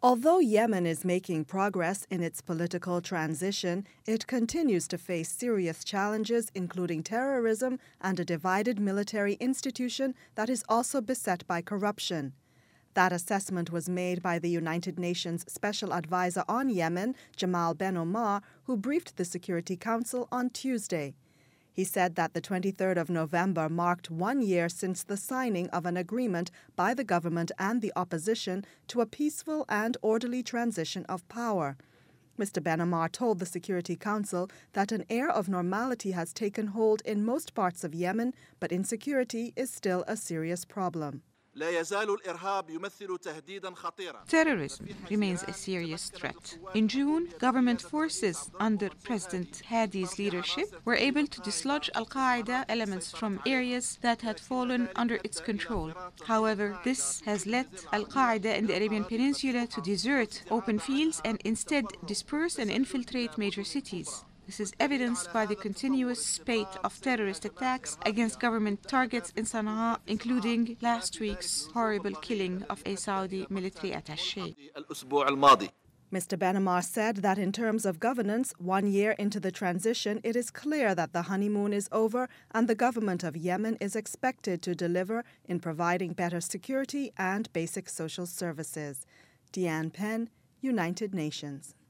Although Yemen is making progress in its political transition, it continues to face serious challenges, including terrorism and a divided military institution that is also beset by corruption. That assessment was made by the United Nations Special Advisor on Yemen, Jamal Ben Omar, who briefed the Security Council on Tuesday. He said that the 23rd of November marked 1 year since the signing of an agreement by the government and the opposition to a peaceful and orderly transition of power. Mr. Ben Omar told the Security Council that an air of normality has taken hold in most parts of Yemen, but insecurity is still a serious problem. Terrorism remains a serious threat. In June, government forces under President Hadi's leadership were able to dislodge Al-Qaeda elements from areas that had fallen under its control. However, this has led Al-Qaeda in the Arabian Peninsula to desert open fields and instead disperse and infiltrate major cities. This is evidenced by the continuous spate of terrorist attacks against government targets in Sana'a, including last week's horrible killing of a Saudi military attaché. Mr. Ben Omar said that in terms of governance, 1 year into the transition, it is clear that the honeymoon is over and the government of Yemen is expected to deliver in providing better security and basic social services. Deanne Penn, United Nations.